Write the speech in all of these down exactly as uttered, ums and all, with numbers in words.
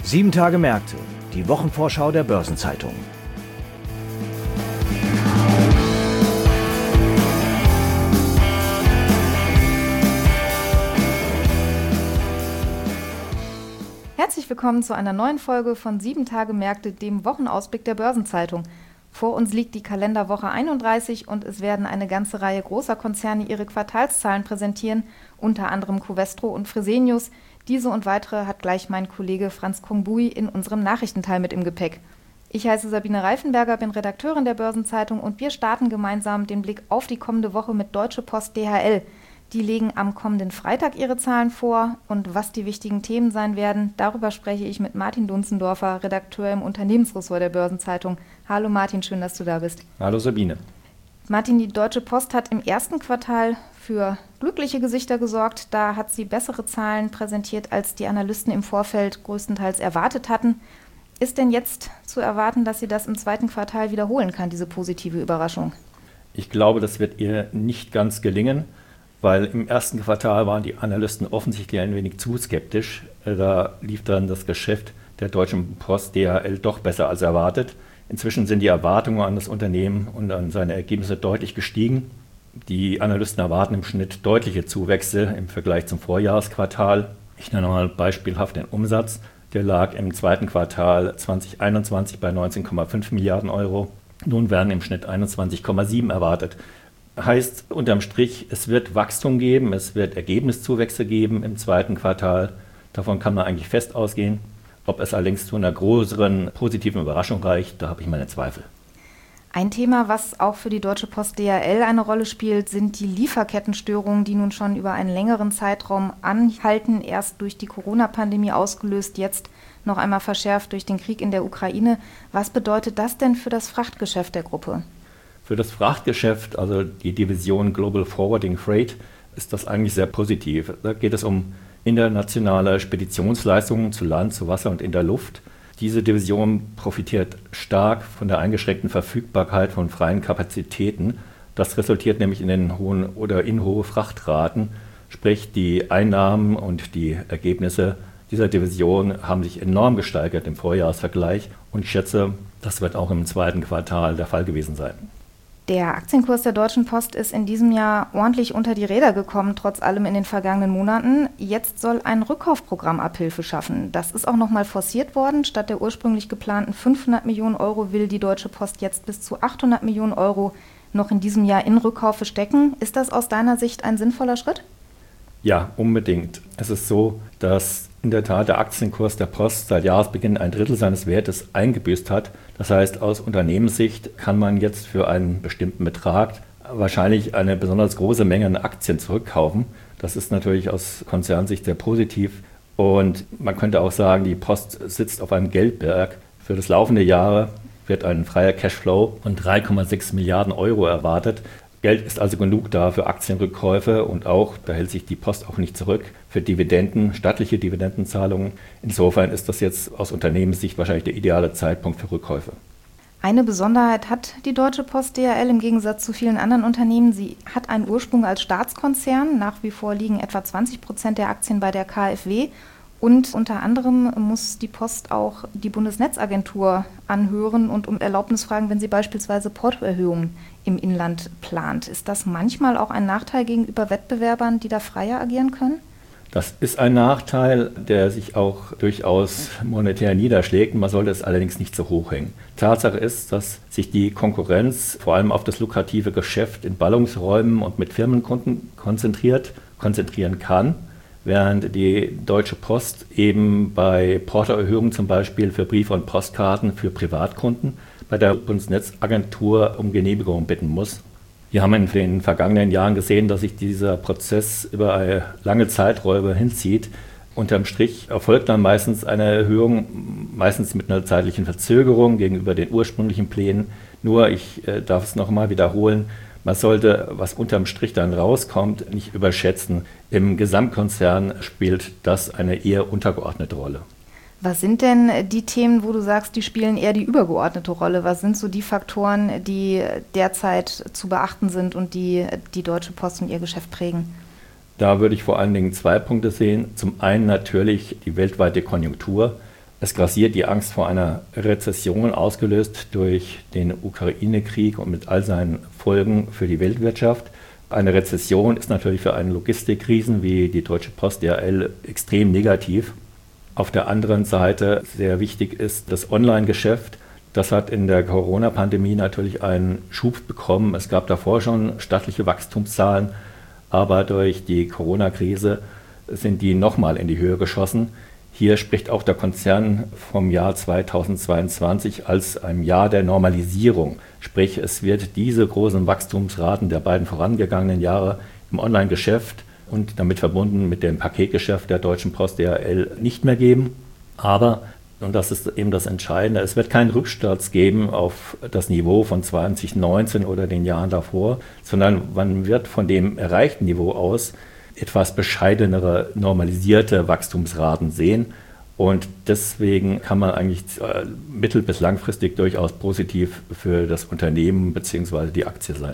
Sieben Tage Märkte, die Wochenvorschau der Börsenzeitung. Herzlich willkommen zu einer neuen Folge von Sieben Tage Märkte, dem Wochenausblick der Börsenzeitung. Vor uns liegt die Kalenderwoche einunddreißig und es werden eine ganze Reihe großer Konzerne ihre Quartalszahlen präsentieren, unter anderem Covestro und Fresenius. Diese und weitere hat gleich mein Kollege Franz Kongbui in unserem Nachrichtenteil mit im Gepäck. Ich heiße Sabine Reifenberger, bin Redakteurin der Börsenzeitung und wir starten gemeinsam den Blick auf die kommende Woche mit Deutsche Post D H L. Die legen am kommenden Freitag ihre Zahlen vor und was die wichtigen Themen sein werden, darüber spreche ich mit Martin Dunzendorfer, Redakteur im Unternehmensressort der Börsenzeitung. Hallo Martin, schön, dass du da bist. Hallo Sabine. Martin, die Deutsche Post hat im ersten Quartal für glückliche Gesichter gesorgt. Da hat sie bessere Zahlen präsentiert, als die Analysten im Vorfeld größtenteils erwartet hatten. Ist denn jetzt zu erwarten, dass sie das im zweiten Quartal wiederholen kann, diese positive Überraschung? Ich glaube, das wird ihr nicht ganz gelingen, weil im ersten Quartal waren die Analysten offensichtlich ein wenig zu skeptisch. Da lief dann das Geschäft der Deutschen Post D H L doch besser als erwartet. Inzwischen sind die Erwartungen an das Unternehmen und an seine Ergebnisse deutlich gestiegen. Die Analysten erwarten im Schnitt deutliche Zuwächse im Vergleich zum Vorjahresquartal. Ich nenne mal beispielhaft den Umsatz. Der lag im zweiten Quartal zwanzig einundzwanzig bei neunzehn Komma fünf Milliarden Euro. Nun werden im Schnitt einundzwanzig Komma sieben erwartet. Heißt unterm Strich, es wird Wachstum geben, es wird Ergebniszuwächse geben im zweiten Quartal. Davon kann man eigentlich fest ausgehen. Ob es allerdings zu einer größeren positiven Überraschung reicht, da habe ich meine Zweifel. Ein Thema, was auch für die Deutsche Post D H L eine Rolle spielt, sind die Lieferkettenstörungen, die nun schon über einen längeren Zeitraum anhalten. Erst durch die Corona-Pandemie ausgelöst, jetzt noch einmal verschärft durch den Krieg in der Ukraine. Was bedeutet das denn für das Frachtgeschäft der Gruppe? Für das Frachtgeschäft, also die Division Global Forwarding Freight, ist das eigentlich sehr positiv. Da geht es um internationale Speditionsleistungen zu Land, zu Wasser und in der Luft. Diese Division profitiert stark von der eingeschränkten Verfügbarkeit von freien Kapazitäten. Das resultiert nämlich in den hohen oder in hohe Frachtraten. Sprich, die Einnahmen und die Ergebnisse dieser Division haben sich enorm gesteigert im Vorjahresvergleich. Und ich schätze, das wird auch im zweiten Quartal der Fall gewesen sein. Der Aktienkurs der Deutschen Post ist in diesem Jahr ordentlich unter die Räder gekommen, trotz allem in den vergangenen Monaten. Jetzt soll ein Rückkaufprogramm Abhilfe schaffen. Das ist auch nochmal forciert worden. Statt der ursprünglich geplanten fünfhundert Millionen Euro will die Deutsche Post jetzt bis zu achthundert Millionen Euro noch in diesem Jahr in Rückkäufe stecken. Ist das aus deiner Sicht ein sinnvoller Schritt? Ja, unbedingt. Es ist so, dass in der Tat der Aktienkurs der Post seit Jahresbeginn ein Drittel seines Wertes eingebüßt hat. Das heißt, aus Unternehmenssicht kann man jetzt für einen bestimmten Betrag wahrscheinlich eine besonders große Menge an Aktien zurückkaufen. Das ist natürlich aus Konzernsicht sehr positiv. Und man könnte auch sagen, die Post sitzt auf einem Geldberg. Für das laufende Jahr wird ein freier Cashflow von drei Komma sechs Milliarden Euro erwartet. Geld ist also genug da für Aktienrückkäufe und auch, da hält sich die Post auch nicht zurück, für Dividenden, stattliche Dividendenzahlungen. Insofern ist das jetzt aus Unternehmenssicht wahrscheinlich der ideale Zeitpunkt für Rückkäufe. Eine Besonderheit hat die Deutsche Post D H L im Gegensatz zu vielen anderen Unternehmen. Sie hat einen Ursprung als Staatskonzern. Nach wie vor liegen etwa zwanzig Prozent der Aktien bei der K f W. Und unter anderem muss die Post auch die Bundesnetzagentur anhören und um Erlaubnis fragen, wenn sie beispielsweise Portoerhöhungen im Inland plant. Ist das manchmal auch ein Nachteil gegenüber Wettbewerbern, die da freier agieren können? Das ist ein Nachteil, der sich auch durchaus monetär niederschlägt. Man sollte es allerdings nicht so hoch hängen. Tatsache ist, dass sich die Konkurrenz vor allem auf das lukrative Geschäft in Ballungsräumen und mit Firmenkunden konzentriert, konzentrieren kann. Während die Deutsche Post eben bei Portoerhöhungen zum Beispiel für Briefe und Postkarten für Privatkunden bei der Bundesnetzagentur um Genehmigung bitten muss. Wir haben in den vergangenen Jahren gesehen, dass sich dieser Prozess über eine lange Zeiträume hinzieht. Unterm Strich erfolgt dann meistens eine Erhöhung, meistens mit einer zeitlichen Verzögerung gegenüber den ursprünglichen Plänen. Nur, ich äh, darf es noch mal wiederholen, man sollte, was unterm Strich dann rauskommt, nicht überschätzen. Im Gesamtkonzern spielt das eine eher untergeordnete Rolle. Was sind denn die Themen, wo du sagst, die spielen eher die übergeordnete Rolle? Was sind so die Faktoren, die derzeit zu beachten sind und die die Deutsche Post und ihr Geschäft prägen? Da würde ich vor allen Dingen zwei Punkte sehen. Zum einen natürlich die weltweite Konjunktur. Es grassiert die Angst vor einer Rezession, ausgelöst durch den Ukraine-Krieg und mit all seinen Folgen für die Weltwirtschaft. Eine Rezession ist natürlich für einen Logistikriesen wie die Deutsche Post D H L extrem negativ. Auf der anderen Seite sehr wichtig ist das Online-Geschäft. Das hat in der Corona-Pandemie natürlich einen Schub bekommen. Es gab davor schon stattliche Wachstumszahlen, aber durch die Corona-Krise sind die nochmal in die Höhe geschossen. Hier spricht auch der Konzern vom Jahr zweitausendzweiundzwanzig als einem Jahr der Normalisierung. Sprich, es wird diese großen Wachstumsraten der beiden vorangegangenen Jahre im Online-Geschäft und damit verbunden mit dem Paketgeschäft der Deutschen Post D H L nicht mehr geben. Aber, und das ist eben das Entscheidende, es wird keinen Rücksturz geben auf das Niveau von zwanzig neunzehn oder den Jahren davor, sondern man wird von dem erreichten Niveau aus etwas bescheidenere, normalisierte Wachstumsraten sehen. Und deswegen kann man eigentlich mittel- bis langfristig durchaus positiv für das Unternehmen bzw. die Aktie sein.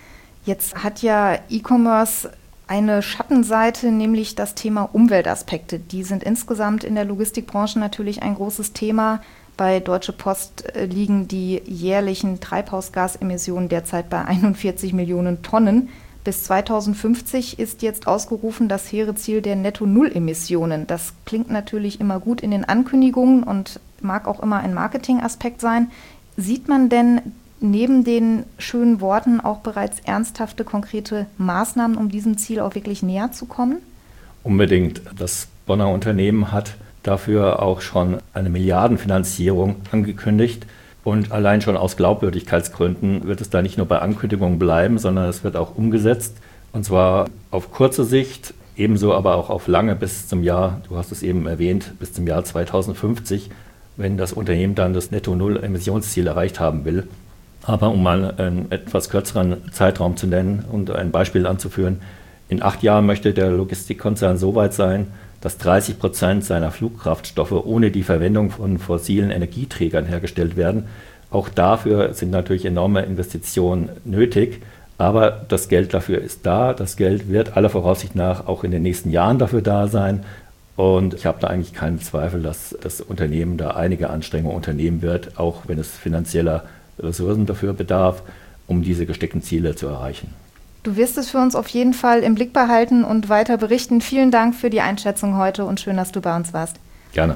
Jetzt hat ja E-Commerce eine Schattenseite, nämlich das Thema Umweltaspekte. Die sind insgesamt in der Logistikbranche natürlich ein großes Thema. Bei Deutsche Post liegen die jährlichen Treibhausgasemissionen derzeit bei einundvierzig Millionen Tonnen. Bis zweitausendfünfzig ist jetzt ausgerufen das hehre Ziel der Netto-Null-Emissionen. Das klingt natürlich immer gut in den Ankündigungen und mag auch immer ein Marketingaspekt sein. Sieht man denn neben den schönen Worten auch bereits ernsthafte, konkrete Maßnahmen, um diesem Ziel auch wirklich näher zu kommen? Unbedingt. Das Bonner Unternehmen hat dafür auch schon eine Milliardenfinanzierung angekündigt. Und allein schon aus Glaubwürdigkeitsgründen wird es da nicht nur bei Ankündigungen bleiben, sondern es wird auch umgesetzt. Und zwar auf kurze Sicht, ebenso aber auch auf lange bis zum Jahr, du hast es eben erwähnt, bis zum Jahr zweitausendfünfzig, wenn das Unternehmen dann das Netto-Null-Emissionsziel erreicht haben will. Aber um mal einen etwas kürzeren Zeitraum zu nennen und ein Beispiel anzuführen, in acht Jahren möchte der Logistikkonzern so weit sein, dass dreißig Prozent seiner Flugkraftstoffe ohne die Verwendung von fossilen Energieträgern hergestellt werden. Auch dafür sind natürlich enorme Investitionen nötig, aber das Geld dafür ist da. Das Geld wird aller Voraussicht nach auch in den nächsten Jahren dafür da sein. Und ich habe da eigentlich keinen Zweifel, dass das Unternehmen da einige Anstrengungen unternehmen wird, auch wenn es finanzieller Ressourcen dafür bedarf, um diese gesteckten Ziele zu erreichen. Du wirst es für uns auf jeden Fall im Blick behalten und weiter berichten. Vielen Dank für die Einschätzung heute und schön, dass du bei uns warst. Gerne.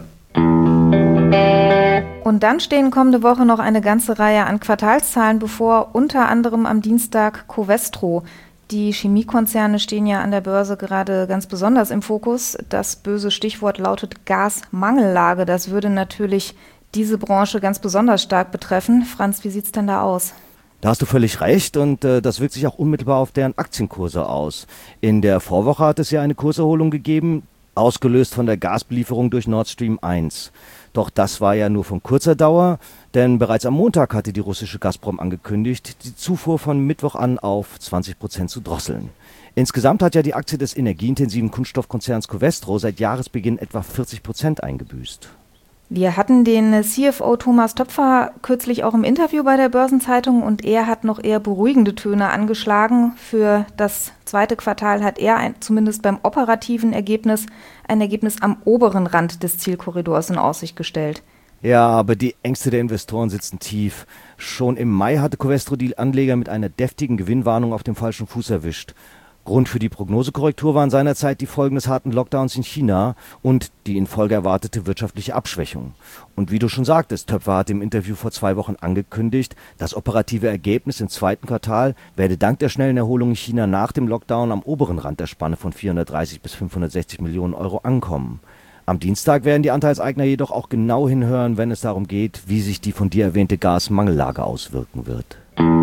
Und dann stehen kommende Woche noch eine ganze Reihe an Quartalszahlen bevor, unter anderem am Dienstag Covestro. Die Chemiekonzerne stehen ja an der Börse gerade ganz besonders im Fokus. Das böse Stichwort lautet Gasmangellage. Das würde natürlich diese Branche ganz besonders stark betreffen. Franz, wie sieht es denn da aus? Da hast du völlig recht und äh, das wirkt sich auch unmittelbar auf deren Aktienkurse aus. In der Vorwoche hat es ja eine Kurserholung gegeben, ausgelöst von der Gasbelieferung durch Nord Stream eins. Doch das war ja nur von kurzer Dauer, denn bereits am Montag hatte die russische Gazprom angekündigt, die Zufuhr von Mittwoch an auf zwanzig Prozent zu drosseln. Insgesamt hat ja die Aktie des energieintensiven Kunststoffkonzerns Covestro seit Jahresbeginn etwa vierzig Prozent eingebüßt. Wir hatten den C F O Thomas Töpfer kürzlich auch im Interview bei der Börsenzeitung und er hat noch eher beruhigende Töne angeschlagen. Für das zweite Quartal hat er ein, zumindest beim operativen Ergebnis ein Ergebnis am oberen Rand des Zielkorridors in Aussicht gestellt. Ja, aber die Ängste der Investoren sitzen tief. Schon im Mai hatte Covestro die Anleger mit einer deftigen Gewinnwarnung auf dem falschen Fuß erwischt. Grund für die Prognosekorrektur waren seinerzeit die Folgen des harten Lockdowns in China und die in Folge erwartete wirtschaftliche Abschwächung. Und wie du schon sagtest, Töpfer hat im Interview vor zwei Wochen angekündigt, das operative Ergebnis im zweiten Quartal werde dank der schnellen Erholung in China nach dem Lockdown am oberen Rand der Spanne von vierhundertdreißig bis fünfhundertsechzig Millionen Euro ankommen. Am Dienstag werden die Anteilseigner jedoch auch genau hinhören, wenn es darum geht, wie sich die von dir erwähnte Gasmangellage auswirken wird.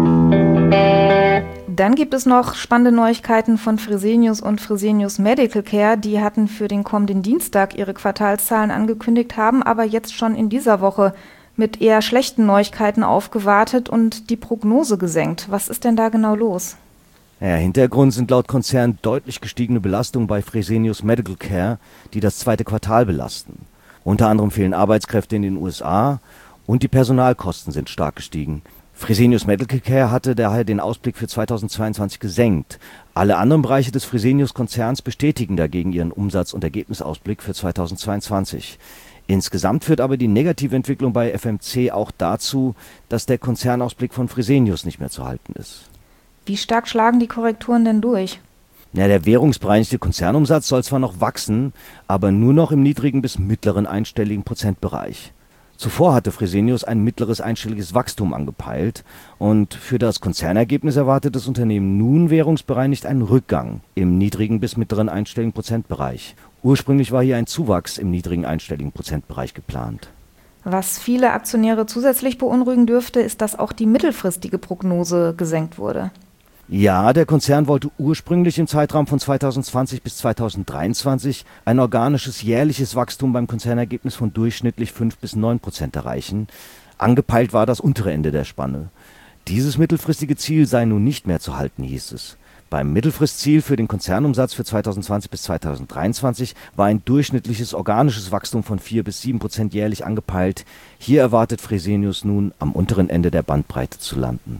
Dann gibt es noch spannende Neuigkeiten von Fresenius und Fresenius Medical Care. Die hatten für den kommenden Dienstag ihre Quartalszahlen angekündigt, haben aber jetzt schon in dieser Woche mit eher schlechten Neuigkeiten aufgewartet und die Prognose gesenkt. Was ist denn da genau los? Ja, Hintergrund sind laut Konzern deutlich gestiegene Belastungen bei Fresenius Medical Care, die das zweite Quartal belasten. Unter anderem fehlen Arbeitskräfte in den U S A und die Personalkosten sind stark gestiegen. Fresenius Medical Care hatte daher den Ausblick für zweitausendzweiundzwanzig gesenkt. Alle anderen Bereiche des Fresenius-Konzerns bestätigen dagegen ihren Umsatz- und Ergebnisausblick für zweitausendzweiundzwanzig. Insgesamt führt aber die negative Entwicklung bei F M C auch dazu, dass der Konzernausblick von Fresenius nicht mehr zu halten ist. Wie stark schlagen die Korrekturen denn durch? Ja, der währungsbereinigte Konzernumsatz soll zwar noch wachsen, aber nur noch im niedrigen bis mittleren einstelligen Prozentbereich. Zuvor hatte Fresenius ein mittleres einstelliges Wachstum angepeilt und für das Konzernergebnis erwartet das Unternehmen nun währungsbereinigt einen Rückgang im niedrigen bis mittleren einstelligen Prozentbereich. Ursprünglich war hier ein Zuwachs im niedrigen einstelligen Prozentbereich geplant. Was viele Aktionäre zusätzlich beunruhigen dürfte, ist, dass auch die mittelfristige Prognose gesenkt wurde. Ja, der Konzern wollte ursprünglich im Zeitraum von zweitausendzwanzig bis zweitausenddreiundzwanzig ein organisches jährliches Wachstum beim Konzernergebnis von durchschnittlich fünf bis neun Prozent erreichen. Angepeilt war das untere Ende der Spanne. Dieses mittelfristige Ziel sei nun nicht mehr zu halten, hieß es. Beim Mittelfristziel für den Konzernumsatz für zweitausendzwanzig bis zweitausenddreiundzwanzig war ein durchschnittliches organisches Wachstum von vier bis sieben Prozent jährlich angepeilt. Hier erwartet Fresenius nun, am unteren Ende der Bandbreite zu landen.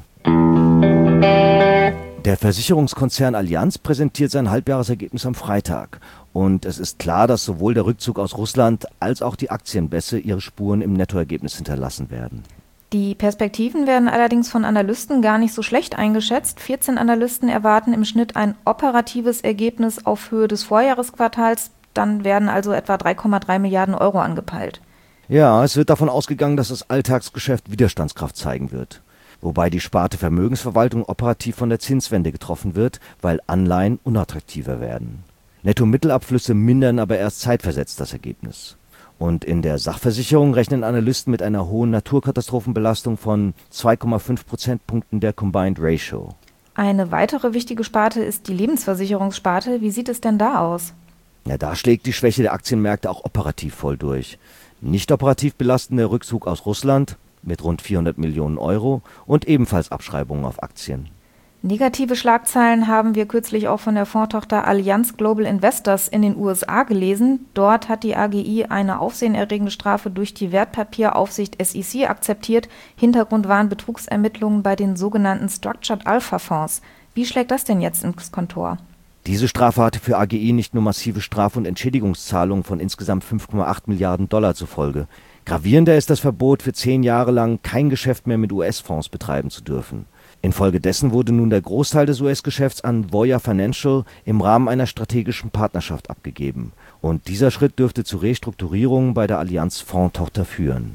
Der Versicherungskonzern Allianz präsentiert sein Halbjahresergebnis am Freitag. Und es ist klar, dass sowohl der Rückzug aus Russland als auch die Aktienbässe ihre Spuren im Nettoergebnis hinterlassen werden. Die Perspektiven werden allerdings von Analysten gar nicht so schlecht eingeschätzt. vierzehn Analysten erwarten im Schnitt ein operatives Ergebnis auf Höhe des Vorjahresquartals. Dann werden also etwa drei Komma drei Milliarden Euro angepeilt. Ja, es wird davon ausgegangen, dass das Alltagsgeschäft Widerstandskraft zeigen wird. Wobei die Sparte Vermögensverwaltung operativ von der Zinswende getroffen wird, weil Anleihen unattraktiver werden. Netto-Mittelabflüsse mindern aber erst zeitversetzt das Ergebnis. Und in der Sachversicherung rechnen Analysten mit einer hohen Naturkatastrophenbelastung von zwei Komma fünf Prozentpunkten der Combined Ratio. Eine weitere wichtige Sparte ist die Lebensversicherungssparte. Wie sieht es denn da aus? Ja, da schlägt die Schwäche der Aktienmärkte auch operativ voll durch. Nicht operativ belastender Rückzug aus Russland mit rund vierhundert Millionen Euro und ebenfalls Abschreibungen auf Aktien. Negative Schlagzeilen haben wir kürzlich auch von der Fondstochter Allianz Global Investors in den U S A gelesen. Dort hat die A G I eine aufsehenerregende Strafe durch die Wertpapieraufsicht S E C akzeptiert. Hintergrund waren Betrugsermittlungen bei den sogenannten Structured Alpha Fonds. Wie schlägt das denn jetzt ins Kontor? Diese Strafe hatte für A G I nicht nur massive Straf- und Entschädigungszahlungen von insgesamt fünf Komma acht Milliarden Dollar zur Folge. Gravierender ist das Verbot, für zehn Jahre lang kein Geschäft mehr mit U S-Fonds betreiben zu dürfen. Infolgedessen wurde nun der Großteil des U S-Geschäfts an Voya Financial im Rahmen einer strategischen Partnerschaft abgegeben. Und dieser Schritt dürfte zu Restrukturierungen bei der Allianz-Fondstochter führen.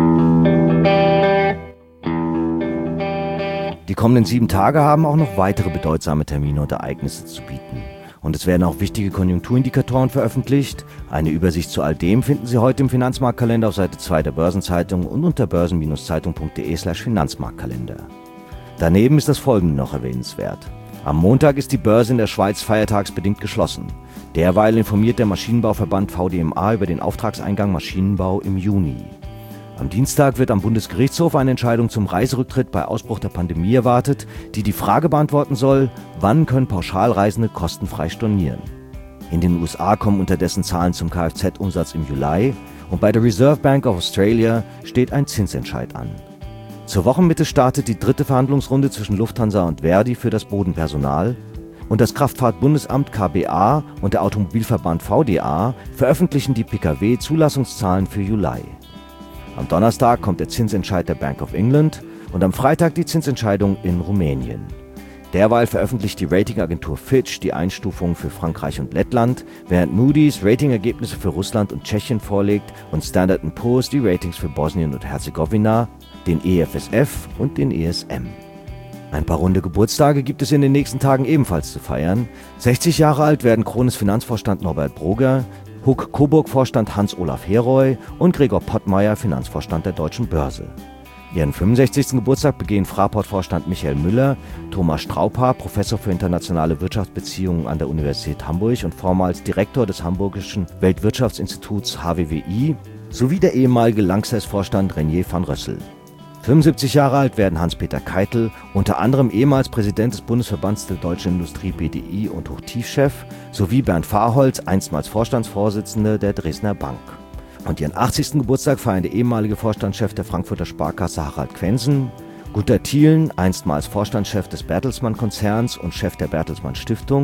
Die kommenden sieben Tage haben auch noch weitere bedeutsame Termine und Ereignisse zu bieten. Und es werden auch wichtige Konjunkturindikatoren veröffentlicht. Eine Übersicht zu all dem finden Sie heute im Finanzmarktkalender auf Seite zwei der Börsenzeitung und unter börsen-zeitung.de slash Finanzmarktkalender. Daneben ist das Folgende noch erwähnenswert. Am Montag ist die Börse in der Schweiz feiertagsbedingt geschlossen. Derweil informiert der Maschinenbauverband V D M A über den Auftragseingang Maschinenbau im Juni. Am Dienstag wird am Bundesgerichtshof eine Entscheidung zum Reiserücktritt bei Ausbruch der Pandemie erwartet, die die Frage beantworten soll, wann können Pauschalreisende kostenfrei stornieren. In den U S A kommen unterdessen Zahlen zum Kfz-Umsatz im Juli und bei der Reserve Bank of Australia steht ein Zinsentscheid an. Zur Wochenmitte startet die dritte Verhandlungsrunde zwischen Lufthansa und Verdi für das Bodenpersonal und das Kraftfahrtbundesamt K B A und der Automobilverband V D A veröffentlichen die Pkw-Zulassungszahlen für Juli. Am Donnerstag kommt der Zinsentscheid der Bank of England und am Freitag die Zinsentscheidung in Rumänien. Derweil veröffentlicht die Ratingagentur Fitch die Einstufungen für Frankreich und Lettland, während Moody's Ratingergebnisse für Russland und Tschechien vorlegt und Standard and Poor's die Ratings für Bosnien und Herzegowina, den E F S F und den E S M. Ein paar runde Geburtstage gibt es in den nächsten Tagen ebenfalls zu feiern. sechzig Jahre alt werden Krones Finanzvorstand Norbert Broger, Huck Coburg-Vorstand Hans-Olaf Heroy und Gregor Pottmeyer, Finanzvorstand der Deutschen Börse. Ihren fünfundsechzigsten Geburtstag begehen Fraport-Vorstand Michael Müller, Thomas Straupa, Professor für internationale Wirtschaftsbeziehungen an der Universität Hamburg und vormals Direktor des Hamburgischen Weltwirtschaftsinstituts H W W I, sowie der ehemalige Lanxess-Vorstand Renier van Rössel. fünfundsiebzig Jahre alt werden Hans-Peter Keitel, unter anderem ehemals Präsident des Bundesverbands der Deutschen Industrie B D I und Hochtiefchef, sowie Bernd Fahrholz, einstmals Vorstandsvorsitzender der Dresdner Bank. Und ihren achtzigsten Geburtstag feiern der ehemalige Vorstandschef der Frankfurter Sparkasse Harald Quensen, Gunter Thielen, einstmals Vorstandschef des Bertelsmann-Konzerns und Chef der Bertelsmann Stiftung,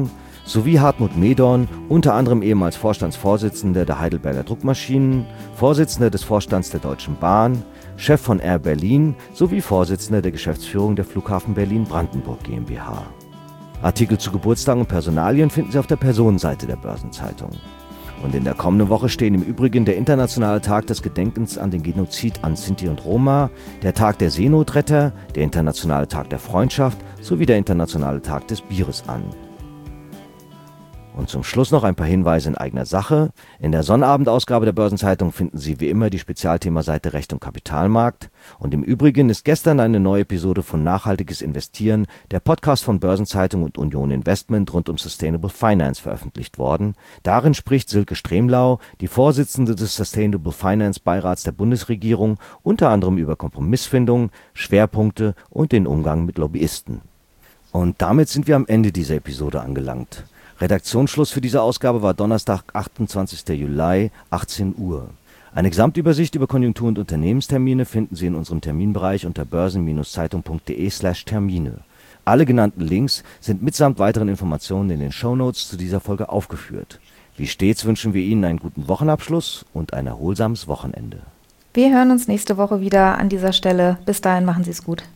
sowie Hartmut Medorn, unter anderem ehemals Vorstandsvorsitzender der Heidelberger Druckmaschinen, Vorsitzender des Vorstands der Deutschen Bahn, Chef von Air Berlin sowie Vorsitzender der Geschäftsführung der Flughafen Berlin-Brandenburg GmbH. Artikel zu Geburtstagen und Personalien finden Sie auf der Personenseite der Börsenzeitung. Und in der kommenden Woche stehen im Übrigen der Internationale Tag des Gedenkens an den Genozid an Sinti und Roma, der Tag der Seenotretter, der Internationale Tag der Freundschaft sowie der Internationale Tag des Bieres an. Und zum Schluss noch ein paar Hinweise in eigener Sache. In der Sonnabendausgabe der Börsenzeitung finden Sie wie immer die Spezialthemaseite Recht und Kapitalmarkt. Und im Übrigen ist gestern eine neue Episode von Nachhaltiges Investieren, der Podcast von Börsenzeitung und Union Investment rund um Sustainable Finance, veröffentlicht worden. Darin spricht Silke Stremlau, die Vorsitzende des Sustainable Finance Beirats der Bundesregierung, unter anderem über Kompromissfindung, Schwerpunkte und den Umgang mit Lobbyisten. Und damit sind wir am Ende dieser Episode angelangt. Redaktionsschluss für diese Ausgabe war Donnerstag, achtundzwanzigster Juli, achtzehn Uhr. Eine Gesamtübersicht über Konjunktur- und Unternehmenstermine finden Sie in unserem Terminbereich unter börsen-zeitung punkt de slash Termine. Alle genannten Links sind mitsamt weiteren Informationen in den Shownotes zu dieser Folge aufgeführt. Wie stets wünschen wir Ihnen einen guten Wochenabschluss und ein erholsames Wochenende. Wir hören uns nächste Woche wieder an dieser Stelle. Bis dahin, machen Sie es gut.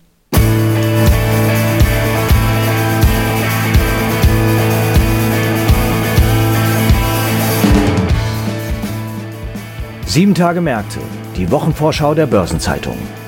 Sieben Tage Märkte, die Wochenvorschau der Börsenzeitung.